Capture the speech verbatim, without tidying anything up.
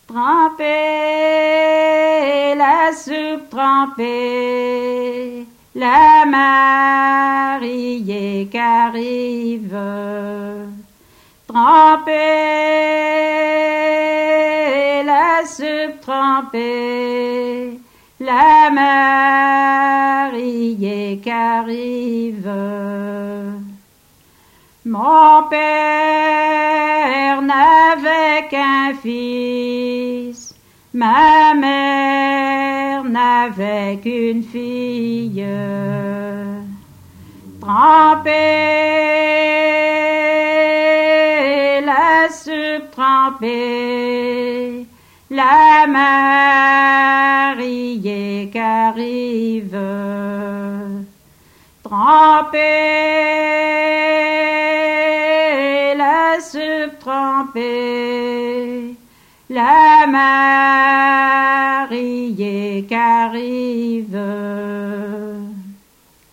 Trempée, la soupe trempée, la mariée qu'arrive. Trempée, la soupe trempée, la mariée qu'arrive. Mon père n'avait qu'un fils, ma mère n'avait qu'une fille. Trempée, la soupe trempée, la mariée qu'arrive. Trempée, la soupe trempée, la mariée qu'arrive.